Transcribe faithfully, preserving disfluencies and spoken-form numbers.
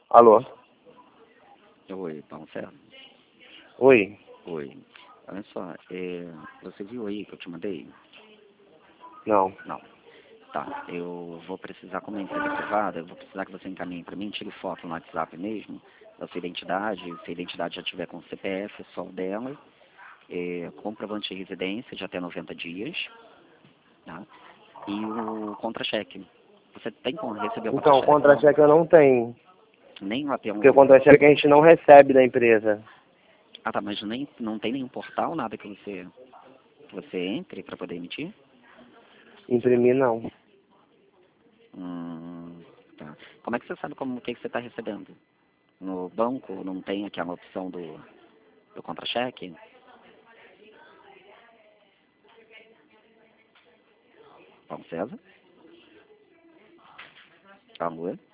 Alô? Oi, Paulo César. Oi. Oi. Olha só, é, você viu aí que eu te mandei? Não. Não. Tá, eu vou precisar, como é empresa privada, eu vou precisar que você encaminhe para mim, tire foto no WhatsApp mesmo, da sua identidade, se a identidade já tiver com o C P F, só o dela, é, comprovante de residência de até noventa dias, tá? E o contra-cheque. Você tem como receber o Então, contra-cheque? contra-cheque eu não tenho. Nem lá tem Porque o um... contra-cheque a gente não recebe da empresa. Ah, tá, mas nem, não tem nenhum portal, nada que você, que você entre para poder emitir? Imprimir, não. Hum, tá. Como é que você sabe como o que, que você está recebendo? No banco não tem aquela opção do, do contra-cheque? Paulo César? Alô?